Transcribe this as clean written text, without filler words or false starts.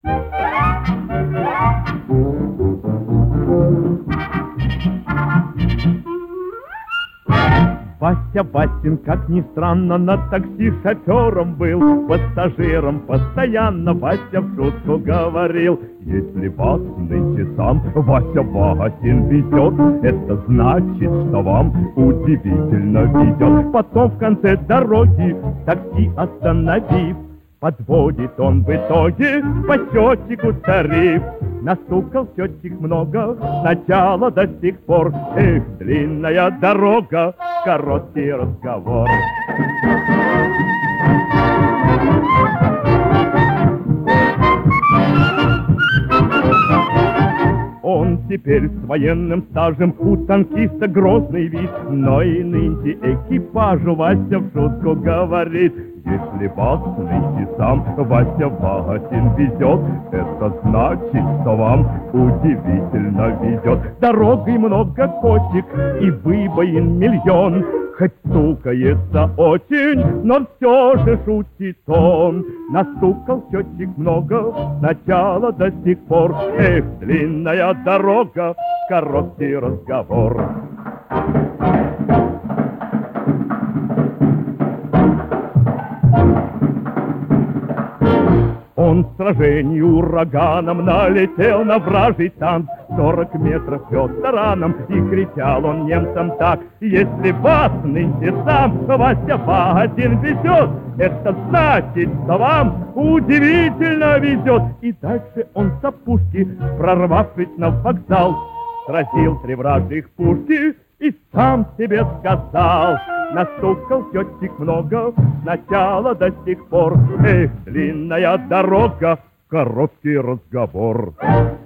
Вася Васин, как ни странно, на такси шофером был, пассажиром постоянно Вася в шутку говорил: если вас нынче сам Вася Васин везет, это значит, что вам удивительно везет. Потом в конце дороги такси остановив, подводит он в итоге по счетчику тариф. Настукал счетчик много, сначала до сих пор. Эх, длинная дорога, короткий разговор. Он теперь с военным стажем, у танкиста грозный вид, но и нынче экипажу Вася в шутку говорит: если вас нынче сам Вася Васин везет, это значит, что вам удивительно везет. Дорогой много кочек и выбоин миллион, хоть стукается очень, но все же шутит он. Настукал счетчик много, сначала до сих пор. Эх, длинная дорога, короткий разговор. Он в сражении ураганом налетел на вражий танк, 40 метров вез тараном, и кричал он немцам так: если вас нынче сам Вася Васин везет, это значит, что вам удивительно везет. И дальше он с опушки, прорвавшись на вокзал, сразил 3 вражьих пушки и сам себе сказал: настукал счетчик много, сначала до сих пор. Эх, длинная дорога, короткий разговор.